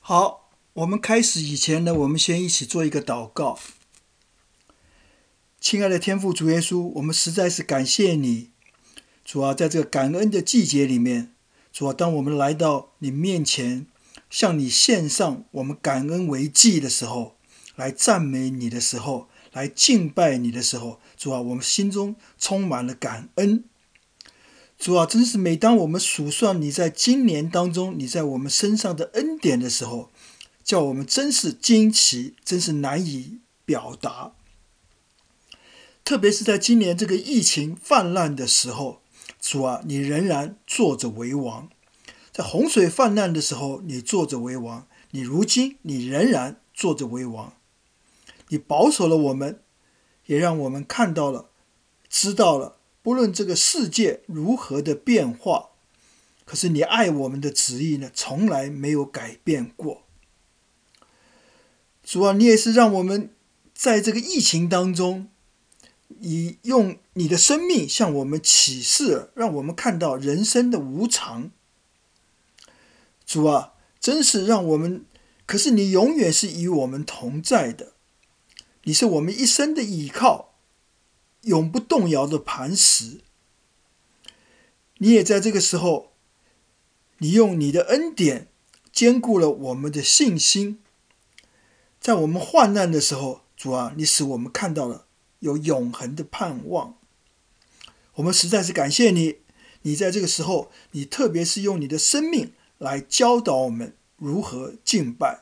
好，我们开始以前呢，我们先一起做一个祷告。亲爱的天父主耶稣，我们实在是感谢你，主啊，在这个感恩的季节里面，主啊，当我们来到你面前，向你献上我们感恩为祭的时候，来赞美你的时候，来敬拜你的时候，主啊，我们心中充满了感恩。主啊，真是每当我们数算你在今年当中你在我们身上的恩典的时候，叫我们真是惊奇，真是难以表达。特别是在今年这个疫情泛滥的时候，主啊，你仍然坐着为王。在洪水泛滥的时候，你坐着为王，你如今你仍然坐着为王。你保守了我们，也让我们看到了，知道了，不论这个世界如何的变化，可是你爱我们的旨意呢，从来没有改变过。主啊，你也是让我们在这个疫情当中，你用你的生命向我们启示，让我们看到人生的无常。主啊，真是让我们，可是你永远是与我们同在的，你是我们一生的依靠，永不动摇的磐石。你也在这个时候，你用你的恩典坚固了我们的信心。在我们患难的时候，主啊，你使我们看到了有永恒的盼望。我们实在是感谢你，你在这个时候，你特别是用你的生命来教导我们如何敬拜。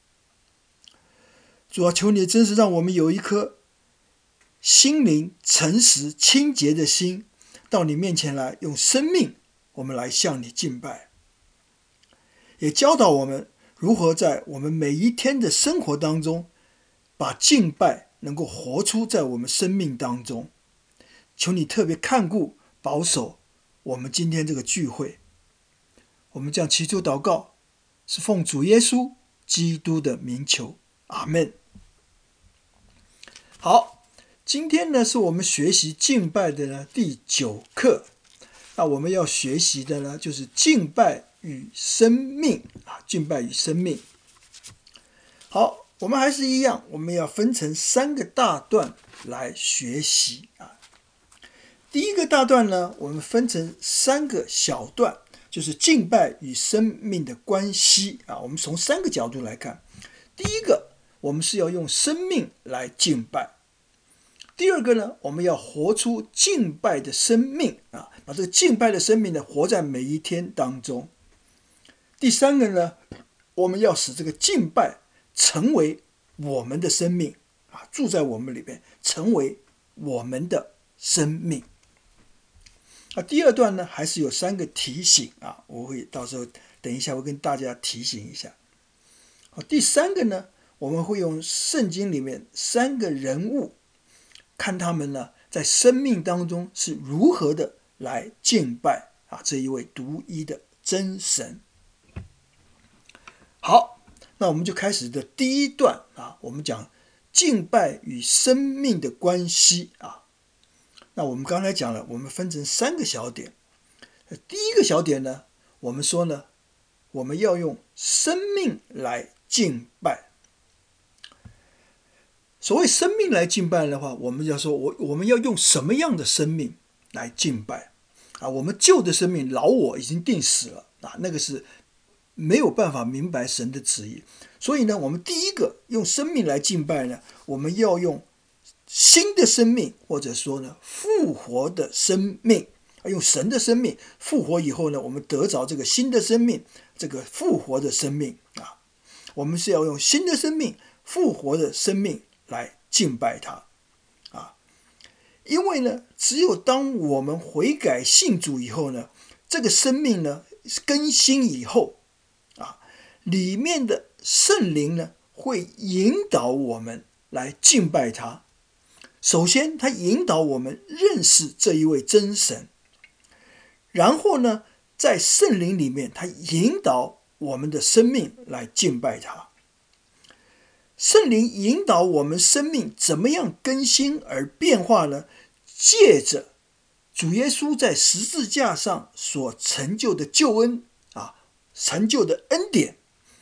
主啊，求你真是让我们有一颗心灵诚实清洁的心，到你面前来，用生命我们来向你敬拜。也教导我们如何在我们每一天的生活当中，把敬拜能够活出在我们生命当中。求你特别看顾保守我们今天这个聚会。我们这样祈求祷告，是奉主耶稣基督的名求，阿们。好，今天呢是我们学习敬拜的第9课。那我们要学习的呢，就是敬拜与生命啊，敬拜与生命。好，我们还是一样，我们要分成3个大段来学习啊。第一个大段呢，我们分成3个小段，就是敬拜与生命的关系啊。我们从3个角度来看。第一个，我们是要用生命来敬拜。第二个呢，我们要活出敬拜的生命啊，把这个敬拜的生命呢，活在每一天当中。第三个呢，我们要使这个敬拜成为我们的生命啊，住在我们里边，成为我们的生命。第二段呢，还是有3个提醒啊，我会到时候等一下会跟大家提醒一下。第3个呢，我们会用圣经里面3个人物，看他们呢在生命当中是如何的来敬拜啊这一位独一的真神。好，那我们就开始的第一段啊，我们讲敬拜与生命的关系啊。那我们刚才讲了，我们分成3个小点。第一个小点呢，我们说呢，我们要用生命来敬拜。所谓生命来敬拜的话，我们要说我们要用什么样的生命来敬拜啊？我们旧的生命老我已经定死了啊，那个是没有办法明白神的旨意。所以呢，我们第一个用生命来敬拜呢，我们要用新的生命，或者说呢复活的生命，用神的生命复活以后呢，我们得着这个新的生命，这个复活的生命啊，我们是要用新的生命复活的生命来敬拜他啊。因为呢，只有当我们悔改信主以后呢，这个生命呢更新以后啊，里面的圣灵呢会引导我们来敬拜他。首先他引导我们认识这一位真神，然后呢在圣灵里面他引导我们的生命来敬拜他。圣灵引导我们生命怎么样更新而变化呢？借着主耶稣在十字架上所成就的救恩啊，成就的恩典，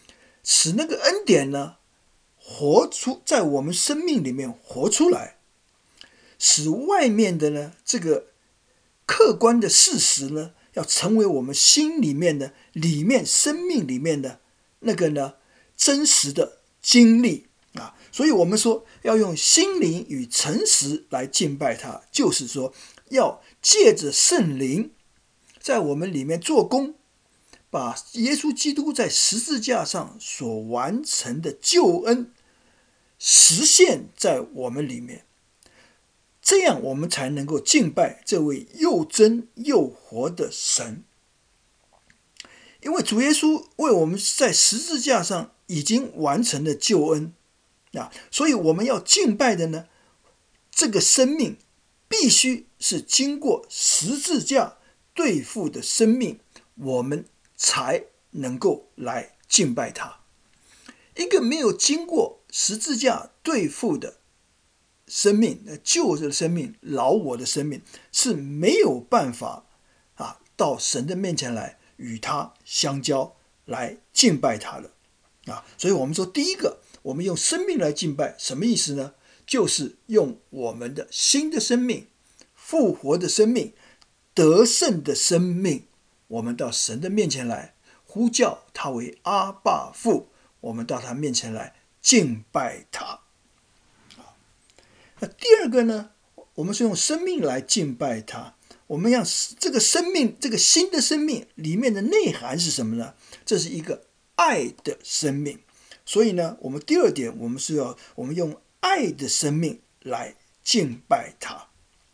使那个恩典呢在我们生命里面活出来，使外面的呢这个客观的事实呢，要成为我们心里面的生命里面的那个呢真实的经历啊。所以我们说要用心灵与诚实来敬拜他，就是说要借着圣灵在我们里面做工，把耶稣基督在十字架上所完成的救恩实现在我们里面，这样我们才能够敬拜这位又真又活的神。因为主耶稣为我们在十字架上已经完成了救恩啊，所以我们要敬拜的呢，这个生命必须是经过十字架对付的生命，我们才能够来敬拜他。一个没有经过十字架对付的生命，旧的生命、老我的生命是没有办法到神的面前来与他相交，来敬拜他的所以我们说，第一个，我们用生命来敬拜，什么意思呢？就是用我们的新的生命、复活的生命、得胜的生命，我们到神的面前来呼叫他为阿爸父，我们到他面前来敬拜他。那第二个呢，我们是用生命来敬拜他。我们让这个生命，这个新的生命里面的内涵是什么呢？这是一个爱的生命。所以呢，我们第二点，我们用爱的生命来敬拜他。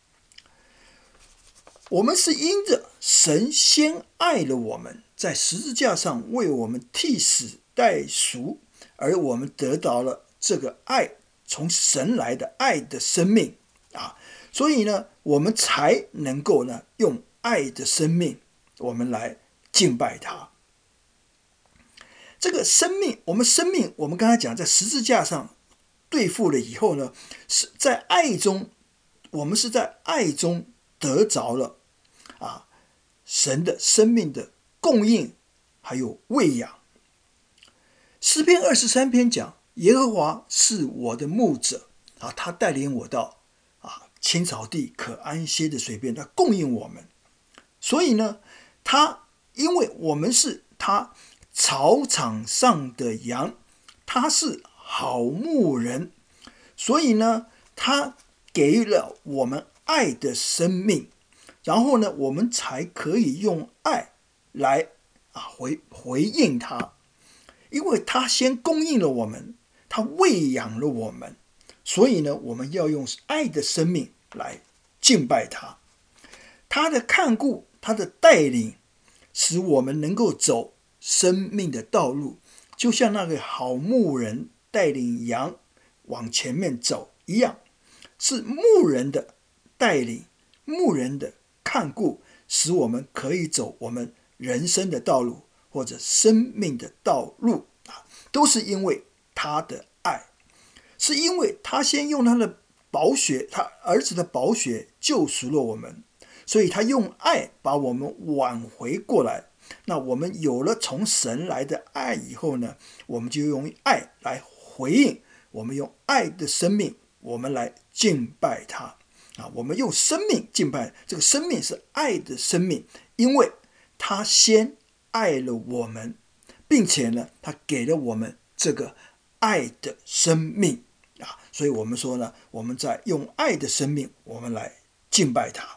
我们是因着神先爱了我们，在十字架上为我们替死代赎，而我们得到了这个爱，从神来的爱的生命所以呢，我们才能够呢用爱的生命，我们来敬拜他。这个生命，我们刚才讲，在十字架上对付了以后呢，是在爱中，我们是在爱中得着了神的生命的供应，还有喂养。诗篇23篇讲，耶和华是我的牧者他带领我到青草地可安歇的水边，他供应我们。所以呢，因为我们是他草场上的羊，他是好牧人，所以呢，他给了我们爱的生命，然后呢，我们才可以用爱来回应他。因为他先供应了我们，他喂养了我们，所以呢，我们要用爱的生命来敬拜他。他的看顾，他的带领，使我们能够走生命的道路，就像那个好牧人带领羊往前面走一样，是牧人的带领，牧人的看顾，使我们可以走我们人生的道路，或者生命的道路都是因为他的爱，是因为他先用他的宝血，他儿子的宝血救赎了我们，所以他用爱把我们挽回过来。那我们有了从神来的爱以后呢，我们就用爱来回应，我们用爱的生命，我们来敬拜他我们用生命敬拜，这个生命是爱的生命，因为他先爱了我们，并且呢，他给了我们这个爱的生命所以我们说呢，我们在用爱的生命，我们来敬拜他。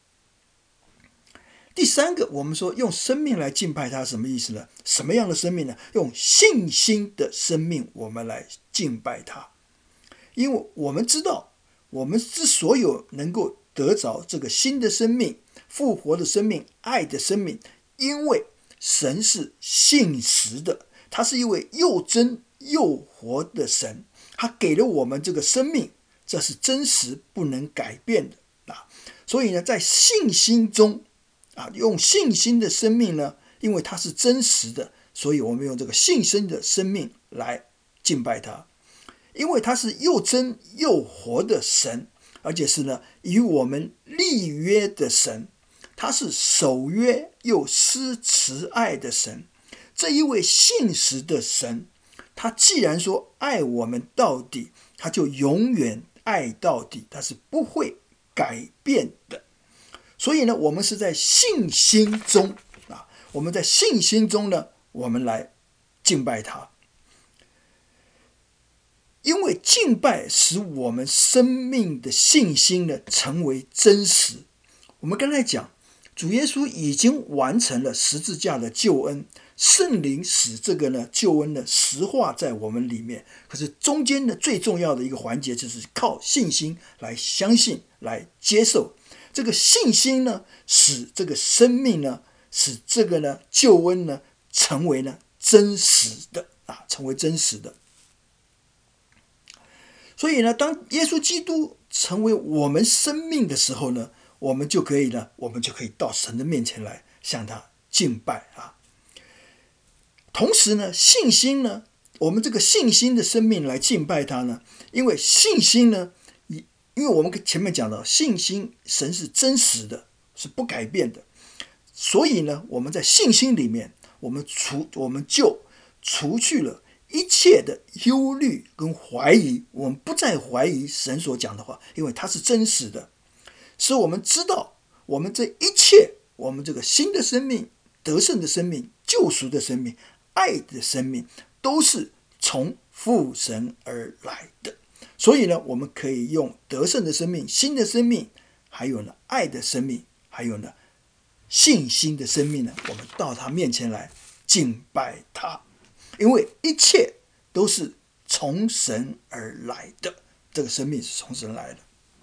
第三个，我们说用生命来敬拜他，什么意思呢？什么样的生命呢？用信心的生命，我们来敬拜他。因为我们知道，我们之所以能够得着这个新的生命、复活的生命、爱的生命，因为神是信实的，他是一位又真又活的神，他给了我们这个生命，这是真实不能改变的所以呢，在信心中用信心的生命呢，因为它是真实的，所以我们用这个信心的生命来敬拜他。因为他是又真又活的神，而且是呢与我们立约的神，他是守约又施慈爱的神。这一位信实的神， 他既然说爱我们到底，他就永远爱到底，他是不会改变的。所以呢，我们是在信心中我们在信心中呢，我们来敬拜他。因为敬拜使我们生命的信心呢成为真实。我们刚才讲，主耶稣已经完成了十字架的救恩，圣灵使这个呢救恩呢实化在我们里面。可是中间呢最重要的一个环节就是靠信心来相信，来接受。这个信心呢，使这个生命呢，使这个呢救恩呢成为呢真实的成为真实的。所以呢，当耶稣基督成为我们生命的时候呢，我们就可以到神的面前来向他敬拜同时呢，信心呢，我们这个信心的生命来敬拜他呢，因为信心呢，因为我们前面讲到，信心神是真实的，是不改变的，所以呢，我们在信心里面，我们就除去了一切的忧虑跟怀疑，我们不再怀疑神所讲的话，因为它是真实的，使我们知道我们这一切，我们这个新的生命、得胜的生命、救赎的生命、爱的生命，都是从父神而来的。所以呢，我们可以用得胜的生命、新的生命，还有呢爱的生命，还有呢信心的生命呢，我们到他面前来敬拜他，因为一切都是从神而来的，这个生命是从神来的。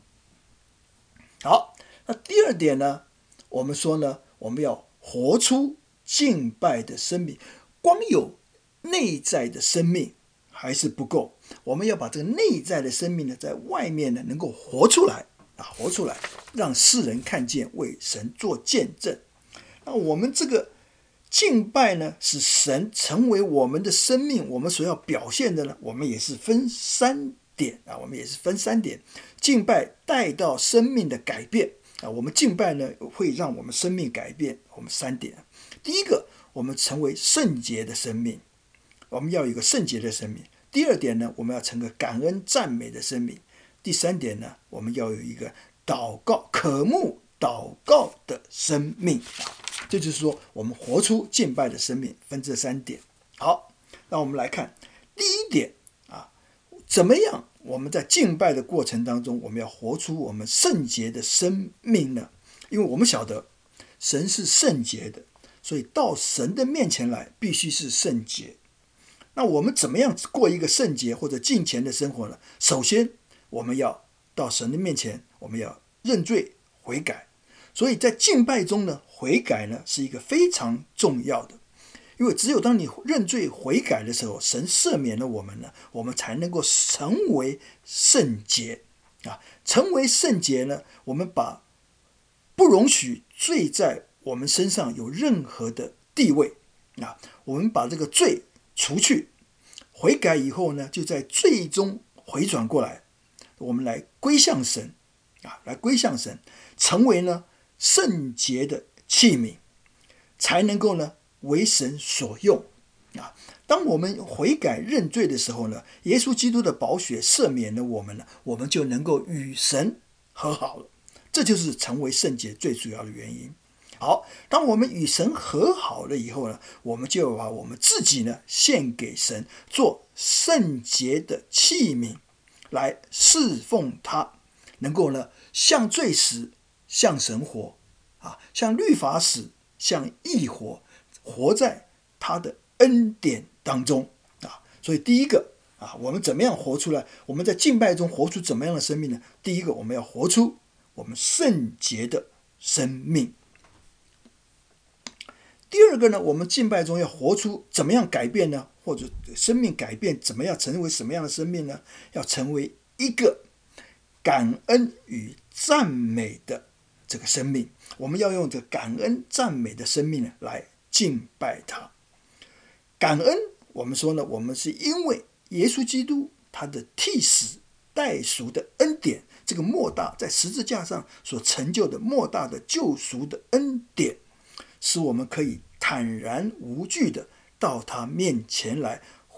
好，那第二点呢，我们说呢，我们要活出敬拜的生命。光有内在的生命还是不够，我们要把这个内在的生命呢，在外面呢能够活出来让世人看见，为神做见证。那我们这个敬拜呢，使神成为我们的生命，我们所要表现的呢，我们也是分三点敬拜带到生命的改变我们敬拜呢会让我们生命改变。我们三点，第一个，我们成为圣洁的生命，我们要有一个圣洁的生命。第二点呢，我们要成为感恩赞美的生命。第三点呢，我们要有一个渴慕祷告的生命这就是说，我们活出敬拜的生命，分这三点。好，那我们来看第一点怎么样我们在敬拜的过程当中，我们要活出我们圣洁的生命呢？因为我们晓得神是圣洁的，所以到神的面前来必须是圣洁。那我们怎么样过一个圣洁或者敬虔的生活呢？首先我们要到神的面前，我们要认罪悔改。所以在敬拜中呢，悔改呢是一个非常重要的，因为只有当你认罪悔改的时候，神赦免了我们呢，我们才能够成为圣洁成为圣洁呢，我们不容许罪在我们身上有任何的地位我们把这个罪除去，悔改以后呢，就在罪中回转过来，我们来归向神成为呢圣洁的器皿，才能够呢为神所用当我们悔改认罪的时候呢，耶稣基督的宝血赦免了我们呢，我们就能够与神和好了。这就是成为圣洁最主要的原因。好，当我们与神和好了以后呢，我们就把我们自己呢献给神，做圣洁的器皿来侍奉他，能够呢像罪死，像神活像律法死，像义活在他的恩典当中所以第一个我们怎么样活出来？我们在敬拜中活出怎么样的生命呢？第一个，我们要活出我们圣洁的生命。第二个呢，我们敬拜中要活出怎么样改变呢？或者生命改变怎么样成为什么样的生命呢？要成为一个感恩与赞美的这个生命。我们要用这个感恩赞美的生命来敬拜他。感恩，我们说呢，我们是因为耶稣基督他的替死代赎的恩典，这个莫大在十字架上所成就的莫大的救赎的恩典，使我们可以坦然无惧的到他面前来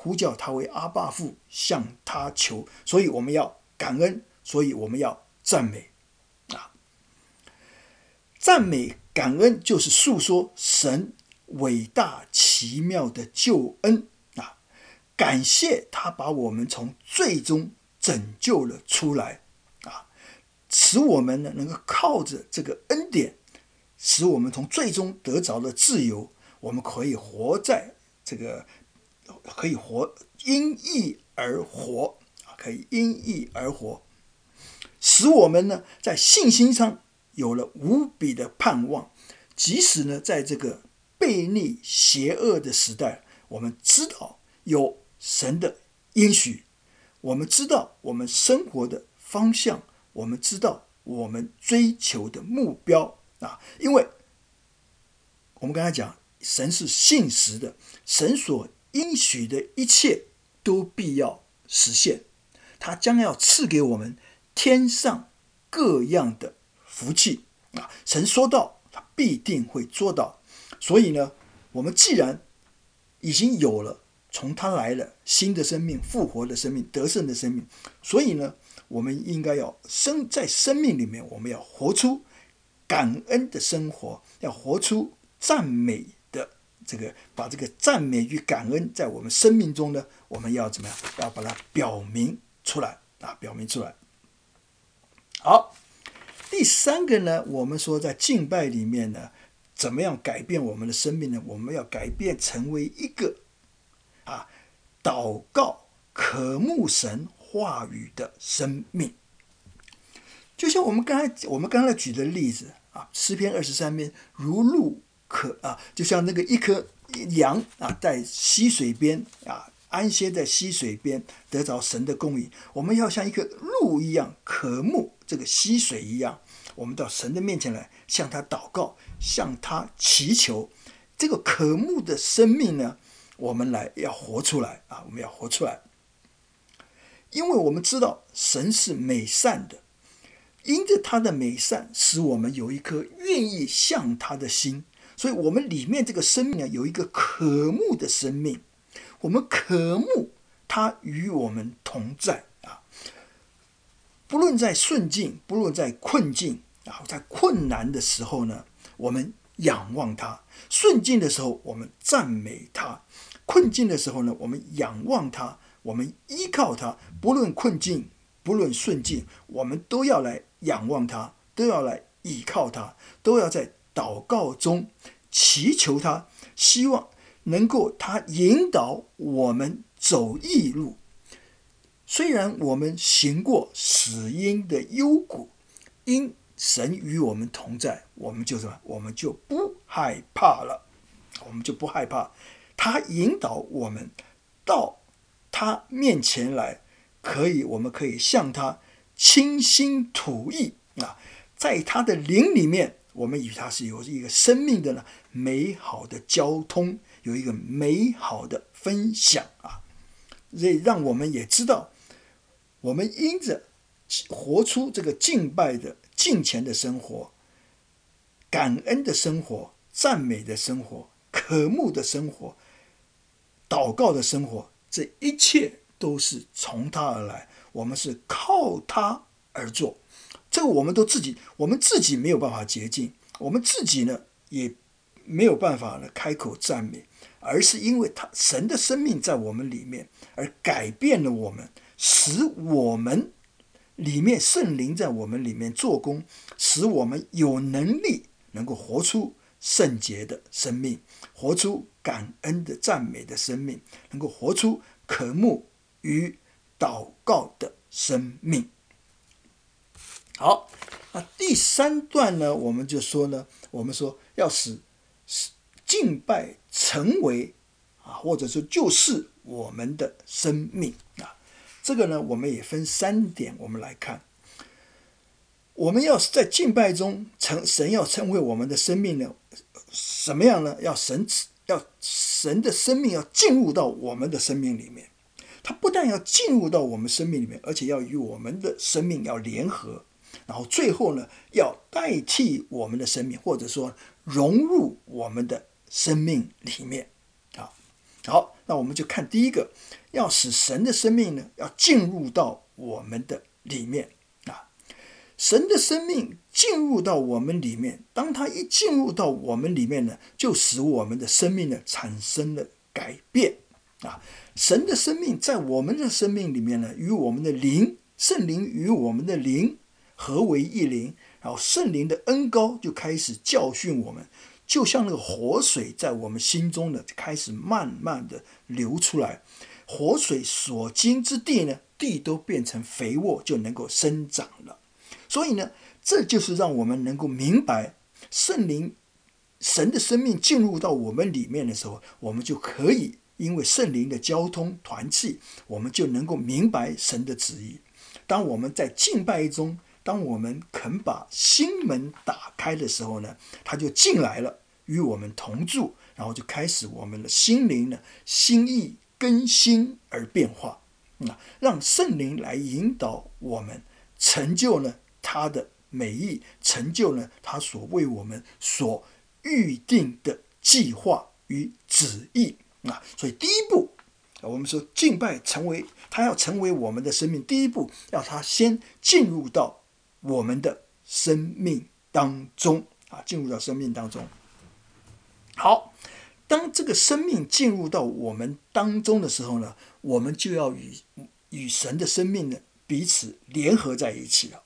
呼叫他为阿爸父，向他求。所以我们要感恩，所以我们要赞美啊！赞美感恩就是诉说神伟大奇妙的救恩啊！感谢他把我们从罪中拯救了出来啊，使我们呢能够靠着这个恩典，使我们从罪中得着了自由，我们可以活在这个，可以活因义而活啊，可以因义而活，使我们呢在信心上有了无比的盼望。即使呢在这个悖逆邪恶的时代，我们知道有神的应许，我们知道我们生活的方向，我们知道我们追求的目标啊！因为我们刚才讲，神是信实的，神所应许的一切都必要实现，他将要赐给我们天上各样的福气啊！神说到，他必定会做到。所以呢，我们既然已经有了从他来了新的生命、复活的生命、得胜的生命，所以呢，我们应该要在生命里面，我们要活出感恩的生活，要活出赞美的这个，把这个赞美与感恩在我们生命中呢，我们要怎么样？要把它表明出来啊，表明出来。好，第三个呢，我们说在敬拜里面呢，怎么样改变我们的生命呢？我们要改变成为一个祷告渴慕神话语的生命。就像我们刚才举的例子啊，诗篇23篇，如鹿可啊，就像那个一颗羊啊，在溪水边啊，安歇在溪水边，得着神的供应。我们要像一个鹿一样渴慕这个溪水一样，我们到神的面前来，向他祷告，向他祈求。这个渴慕的生命呢，我们要活出来啊！我们要活出来，因为我们知道神是美善的，因着他的美善，使我们有一颗愿意向他的心，所以我们里面这个生命呢，有一个渴慕的生命，我们渴慕他与我们同在啊！不论在顺境，不论在困境啊，在困难的时候呢，我们仰望他；顺境的时候，我们赞美他；困境的时候呢，我们仰望他，我们依靠他。不论困境，不论顺境，我们都要来仰望他，都要来依靠他，都要在祷告中祈求他，希望能够他引导我们走义路。虽然我们行过死荫的幽谷，因神与我们同在，我们就什么？我们就不害怕了，我们就不害怕。他引导我们到他面前来，我们可以向他倾心吐意啊，在他的灵里面，我们与他是有一个生命的美好的交通，有一个美好的分享啊，所以让我们也知道，我们因着活出这个敬拜的敬虔的生活，感恩的生活，赞美的生活，渴慕的生活，祷告的生活，这一切都是从他而来，我们是靠他而做。这个我们自己没有办法洁净，我们自己呢也没有办法呢开口赞美，而是因为神的生命在我们里面，而改变了我们，使我们里面圣灵在我们里面做工，使我们有能力能够活出圣洁的生命，活出感恩的赞美的生命，能够活出渴慕与祷告的生命。好，那第三段呢，我们就说呢，我们说要使敬拜成为或者说就是我们的生命啊。这个呢，我们也分3点，我们来看。我们要在敬拜中，神要成为我们的生命呢，什么样呢？要神的生命要进入到我们的生命里面。它不但要进入到我们生命里面，而且要与我们的生命要联合，然后最后呢，要代替我们的生命，或者说融入我们的生命里面啊。 好，那我们就看第一个，要使神的生命呢，要进入到我们的里面啊。神的生命进入到我们里面，当它一进入到我们里面呢，就使我们的生命呢产生了改变啊。神的生命在我们的生命里面呢，与我们的灵，圣灵与我们的灵合为一灵，然后圣灵的恩膏就开始教训我们，就像那个活水在我们心中呢，开始慢慢的流出来。活水所经之地呢，地都变成肥沃，就能够生长了。所以呢，这就是让我们能够明白，圣灵、神的生命进入到我们里面的时候，我们就可以因为圣灵的交通团契，我们就能够明白神的旨意。当我们在敬拜中，当我们肯把心门打开的时候呢，他就进来了，与我们同住，然后就开始我们的心灵呢，心意更新而变化，让圣灵来引导我们，成就呢他的美意，成就呢他所为我们所预定的计划与旨意啊。所以第一步，我们说敬拜他要成为我们的生命，第一步要他先进入到我们的生命当中啊，进入到生命当中。好，当这个生命进入到我们当中的时候呢，我们就要与神的生命呢彼此联合在一起了。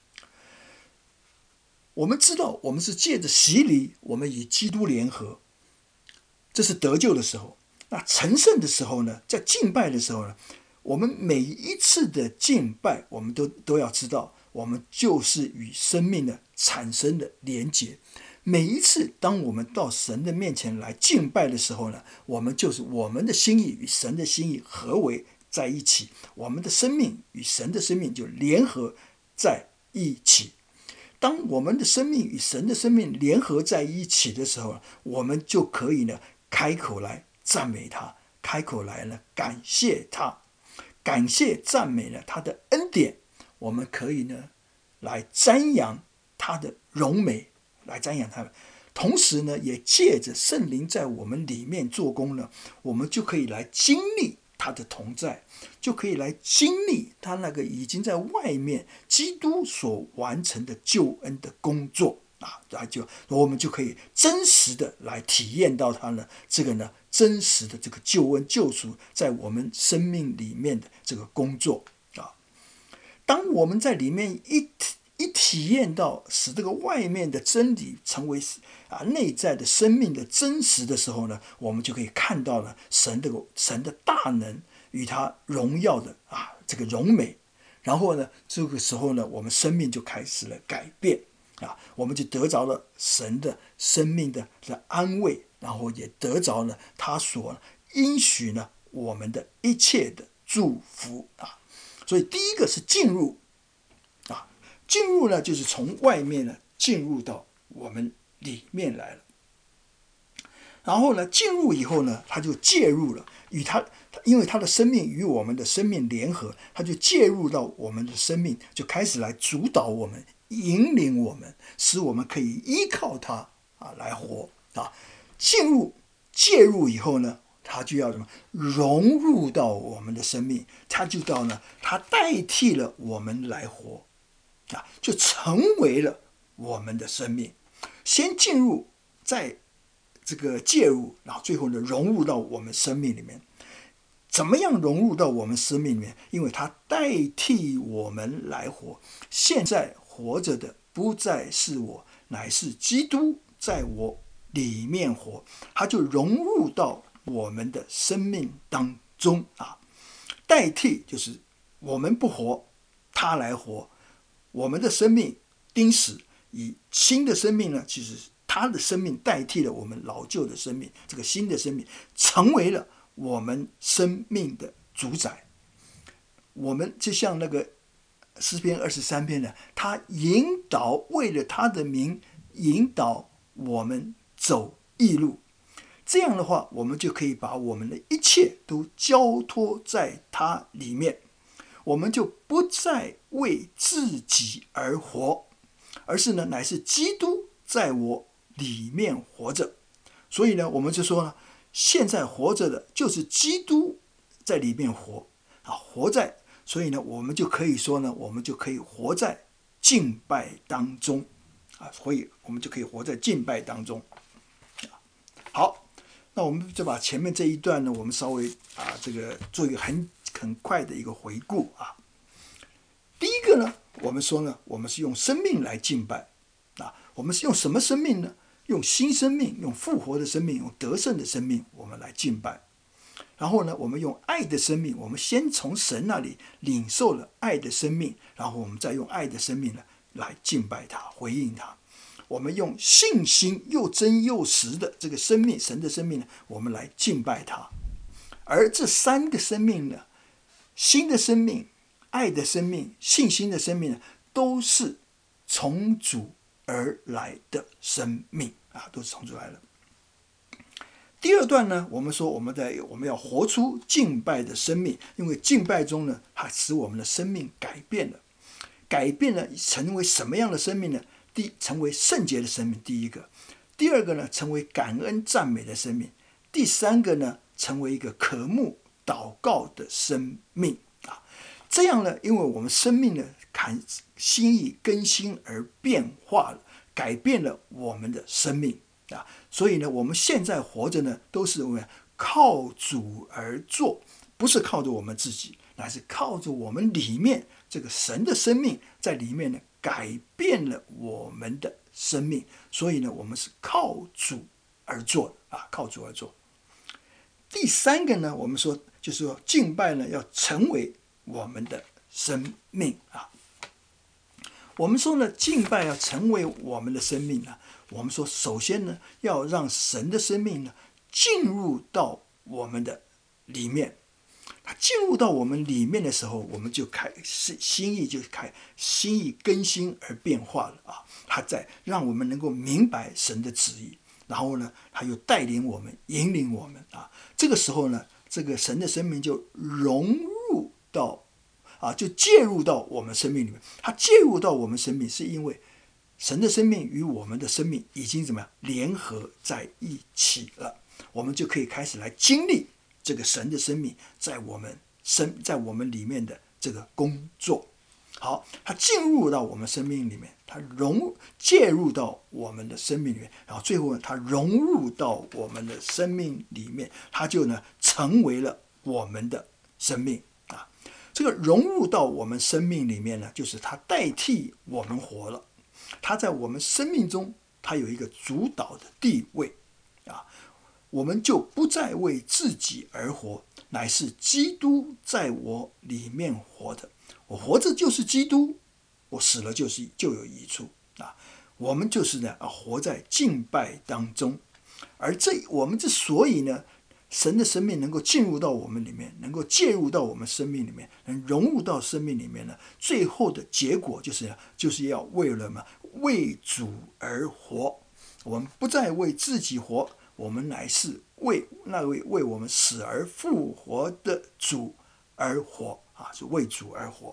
我们知道，我们是借着洗礼，我们与基督联合，这是得救的时候。那成圣的时候呢，在敬拜的时候呢，我们每一次的敬拜，我们都要知道，我们就是与生命呢产生的连结。每一次当我们到神的面前来敬拜的时候呢，我们就是我们的心意与神的心意合为在一起，我们的生命与神的生命就联合在一起。当我们的生命与神的生命联合在一起的时候，我们就可以呢开口来赞美他，开口来呢感谢他，感谢赞美了他的恩典，我们可以呢来瞻仰他的荣美，来瞻仰他。同时呢，也借着圣灵在我们里面做工呢，我们就可以来经历他的同在，就可以来经历他那个已经在外面基督所完成的救恩的工作啊，我们就可以真实的来体验到他呢这个呢真实的这个救恩救赎在我们生命里面的这个工作啊。当我们在里面一体验到使这个外面的真理成为内在的生命的真实的时候呢，我们就可以看到了神的大能与他荣耀的这个荣美。然后呢，这个时候呢，我们生命就开始了改变我们就得着了神的生命的安慰，然后也得着了他所应许呢我们的一切的祝福所以第一个是进入进入呢，就是从外面呢进入到我们里面来了。然后呢，进入以后呢，他就介入了，因为他的生命与我们的生命联合，他就介入到我们的生命，就开始来主导我们，引领我们，使我们可以依靠他来活介入以后呢，他就要什么融入到我们的生命，他就到呢，他代替了我们来活。就成为了我们的生命，先进入，再这个介入，然后最后呢融入到我们生命里面。怎么样融入到我们生命里面？因为它代替我们来活。现在活着的不再是我，乃是基督在我里面活，它就融入到我们的生命当中代替就是我们不活，他来活。我们的生命钉死，以新的生命呢，其实他的生命代替了我们老旧的生命，这个新的生命成为了我们生命的主宰。我们就像那个诗篇23篇呢，他引导，为了他的名引导我们走义路。这样的话，我们就可以把我们的一切都交托在他里面，我们就不再为自己而活，而是呢，乃是基督在我里面活着。所以呢，我们就说呢， 现在活着的就是基督在里面活在，所以呢，我们就可以说呢，我们就可以活在敬拜当中所以我们就可以活在敬拜当中。好，那我们就把前面这一段呢，我们稍微这个做一个很快的一个回顾第一个呢，我们说呢，我们是用生命来敬拜我们是用什么生命呢？用新生命，用复活的生命，用得胜的生命，我们来敬拜。然后呢，我们用爱的生命，我们先从神那里领受了爱的生命，然后我们再用爱的生命呢来敬拜他，回应他。我们用信心又真又实的这个生命，神的生命呢，我们来敬拜他。而这三个生命呢，新的生命、爱的生命、信心的生命呢，都是从主而来的生命都是从主来的。第二段呢，我们说我们要活出敬拜的生命，因为敬拜中呢，它使我们的生命改变了，成为什么样的生命呢？第一，成为圣洁的生命，第一个；第二个呢，成为感恩赞美的生命；第三个呢，成为一个渴慕祷告的生命这样呢，因为我们生命呢，心意更新而变化了，改变了我们的生命所以呢，我们现在活着呢，都是靠主而做，不是靠着我们自己，乃是靠着我们里面这个神的生命在里面呢，改变了我们的生命。所以呢，我们是靠主而做靠主而做。第三个呢，我们说就是说敬拜呢，要成为我们的生命我们说呢，敬拜要成为我们的生命我们说首先呢，要让神的生命呢进入到我们的里面。它进入到我们里面的时候，我们就心意更新而变化了它在让我们能够明白神的旨意，然后呢，它又带领我们、引领我们这个时候呢，这个神的生命就融入到就介入到我们生命里面。它介入到我们生命，是因为神的生命与我们的生命已经怎么样联合在一起了，我们就可以开始来经历这个神的生命在我们里面的这个工作。好，它进入到我们生命里面，它介入到我们的生命里面，然后最后呢，它融入到我们的生命里面，它就呢成为了我们的生命这个融入到我们生命里面呢，就是它代替我们活了。它在我们生命中，它有一个主导的地位我们就不再为自己而活，乃是基督在我里面活的。我活着就是基督，我死了就有益处我们就是呢活在敬拜当中。而我们之所以呢，神的生命能够进入到我们里面，能够介入到我们生命里面，能融入到生命里面呢，最后的结果就是要为主而活。我们不再为自己活，我们乃是为那位为我们死而复活的主而活是为主而活。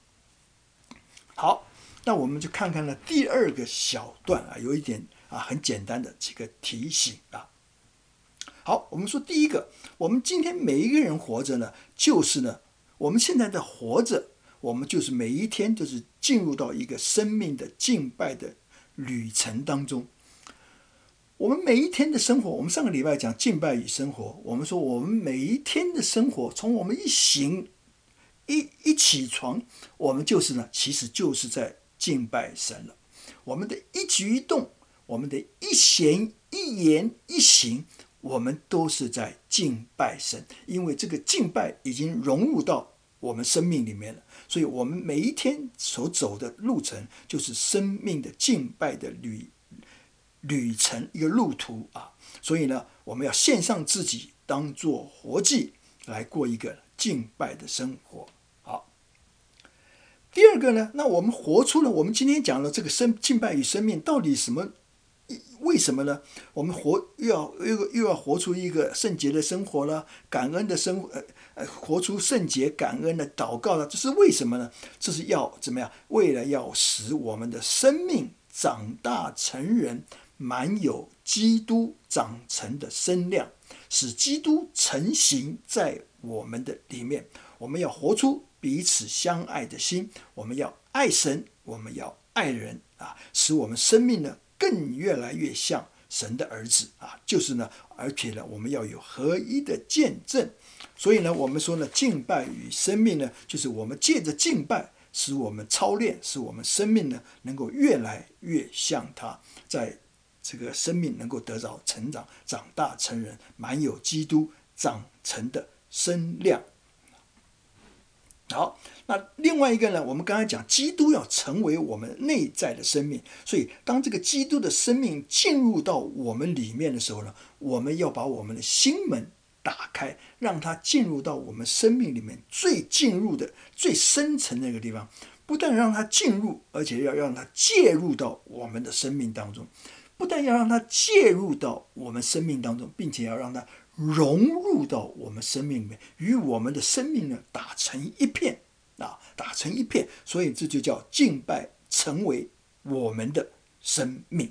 好，那我们就看看呢第二个小段有一点很简单的几个提醒好，我们说第一个，我们今天每一个人活着呢，就是呢，我们现在的活着，我们就是每一天就是进入到一个生命的敬拜的旅程当中。我们每一天的生活，我们上个礼拜讲敬拜与生活，我们说我们每一天的生活，从我们一起床，我们就是呢，其实就是在敬拜神了。我们的一举一动，我们的一言一行，我们都是在敬拜神，因为这个敬拜已经融入到我们生命里面了，所以我们每一天所走的路程，就是生命的敬拜的旅程，一个路途所以呢，我们要献上自己，当作活祭，来过一个敬拜的生活。好，第二个呢，那我们活出了我们今天讲了这个敬拜与生命到底为什么呢？我们又要活出一个圣洁的生活了，感恩的生活，活出圣洁感恩的祷告了，这是为什么呢？这是要怎么样？为了要使我们的生命长大成人， 满有基督长成的身量，使基督成形在我们的里面。我们要活出彼此相爱的心，我们要爱神，我们要爱人使我们生命呢更越来越像神的儿子就是呢，而且呢，我们要有合一的见证。所以呢，我们说呢，敬拜与生命呢，就是我们借着敬拜，使我们操练，使我们生命呢能够越来越像他，在这个生命能够得着成长，长大成人，满有基督长成的身量。好，那另外一个呢，我们刚才讲基督要成为我们内在的生命，所以当这个基督的生命进入到我们里面的时候呢，我们要把我们的心门打开，让它进入到我们生命里面最进入的最深层的那个地方，不但让它进入，而且要让它介入到我们的生命当中，不但要让它介入到我们生命当中，并且要让它融入到我们生命里面，与我们的生命呢打成一片打成一片。所以这就叫敬拜成为我们的生命。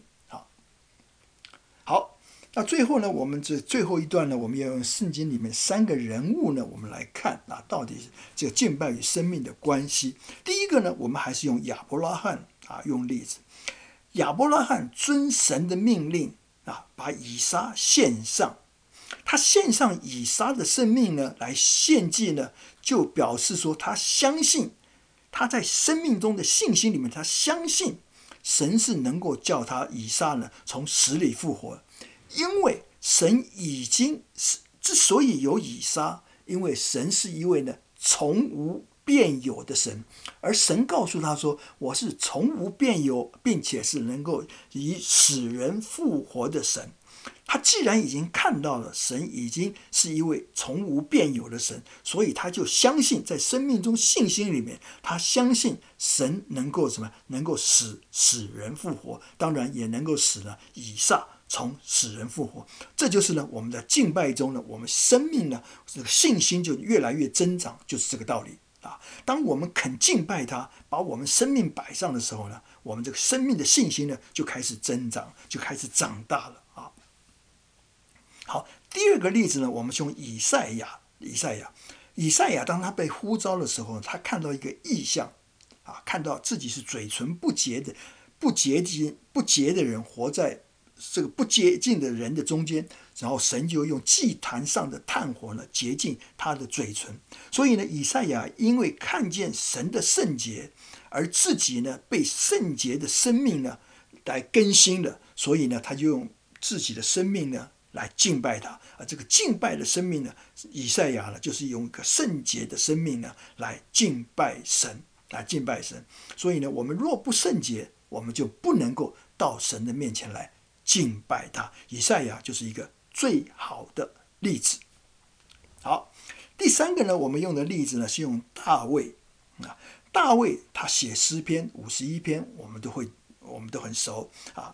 好，那最后呢，我们这最后一段呢，我们要用圣经里面3个人物呢，我们来看到底这个敬拜与生命的关系。第一个呢，我们还是用亚伯拉罕用例子。亚伯拉罕遵神的命令把以撒献上。他献上以撒的生命呢，来献祭呢，就表示说他相信，他在生命中的信心里面，他相信神是能够叫他以撒呢从死里复活。因为神已经之所以有以撒，因为神是一位呢从无变有的神，而神告诉他说，我是从无变有，并且是能够以死人复活的神。他既然已经看到了神已经是一位从无变有的神，所以他就相信，在生命中信心里面，他相信神能够能够使死人复活，当然也能够使呢以撒从死人复活。这就是呢我们在敬拜中呢，我们生命呢这个信心就越来越增长，就是这个道理当我们肯敬拜他，把我们生命摆上的时候呢，我们这个生命的信心呢就开始增长，就开始长大了好，第二个例子呢，我们用以赛亚当他被呼召的时候，他看到一个异象看到自己是嘴唇不洁的人，活在这个不洁净的人的中间，然后神就用祭坛上的炭火呢洁净他的嘴唇。所以呢，以赛亚因为看见神的圣洁，而自己呢被圣洁的生命呢来更新了，所以呢他就用自己的生命呢来敬拜他这个敬拜的生命呢，以赛亚呢就是用一个圣洁的生命呢来敬拜神，所以呢，我们若不圣洁，我们就不能够到神的面前来敬拜他。以赛亚就是一个最好的例子。好，第三个呢，我们用的例子呢是用大卫大卫他写诗篇51篇，我们都很熟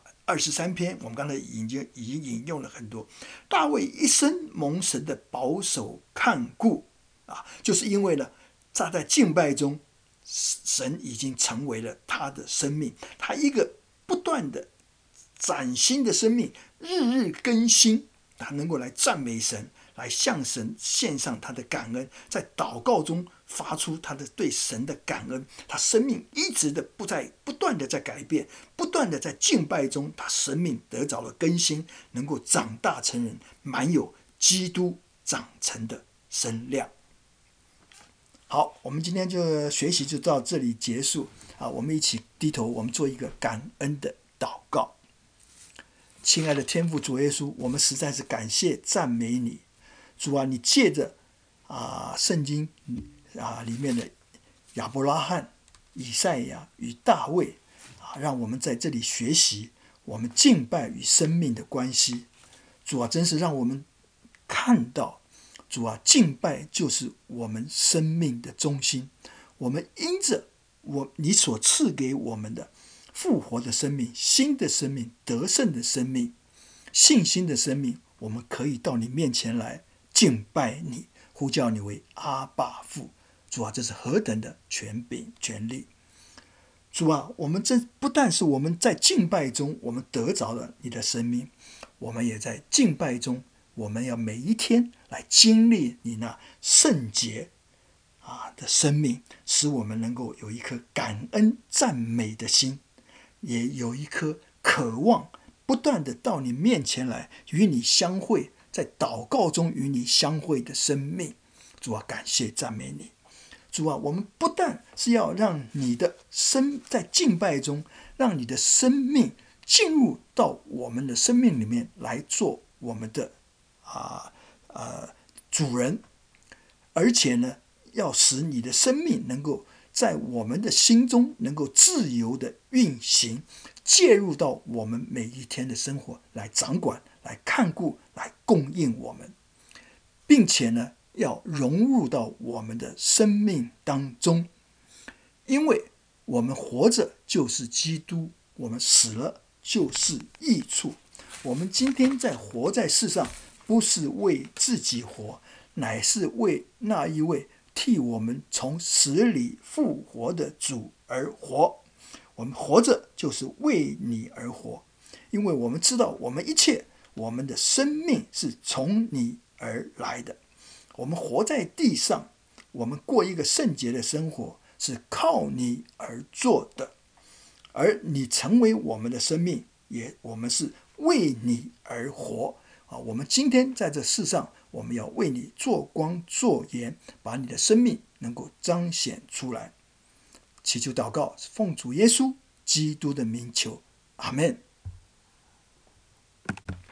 23篇我们刚才已经引用了很多。大卫一生蒙神的保守看顾就是因为呢，他在敬拜中，神已经成为了他的生命，他一个不断的崭新的生命，日日更新，他能够来赞美神，来向神献上他的感恩，在祷告中发出他的对神的感恩，他生命一直的不断的在改变，不断的在敬拜中，他生命得着了更新，能够长大成人，满有基督长成的身量。好，我们今天就学习就到这里结束我们一起低头，我们做一个感恩的祷告。亲爱的天父主耶稣，我们实在是感谢赞美你，主你借着圣经里面的亚伯拉罕、以赛亚与大卫让我们在这里学习我们敬拜与生命的关系。主真是让我们看到，主敬拜就是我们生命的中心。我们因着你所赐给我们的复活的生命、新的生命、得胜的生命、信心的生命，我们可以到你面前来敬拜你，呼叫你为阿爸父。主这是何等的权柄权利。 主啊，我们这不但是我们在敬拜中我们得着了你的生命，我们也在敬拜中，我们要每一天来经历你那圣洁的生命，使我们能够有一颗感恩赞美的心，也有一颗渴望不断的到你面前来与你相会，在祷告中与你相会的生命。主啊，感谢赞美你。主啊，我们不但是要让你的在敬拜中，让你的生命进入到我们的生命里面来做我们的主人，而且呢，要使你的生命能够在我们的心中能够自由的运行，介入到我们每一天的生活，来掌管、来看顾、来供应我们，并且呢，要融入到我们的生命当中。因为我们活着就是基督，我们死了就是益处。我们今天活在世上，不是为自己活，乃是为那一位替我们从死里复活的主而活。我们活着就是为你而活，因为我们知道我们的生命是从你而来的。我们活在地上，我们过一个圣洁的生活，是靠你而做的，而你成为我们的生命，我们是为你而活。我们今天在这世上，我们要为你做光做盐，把你的生命能够彰显出来。祈求祷告，奉主耶稣基督的名求，阿们。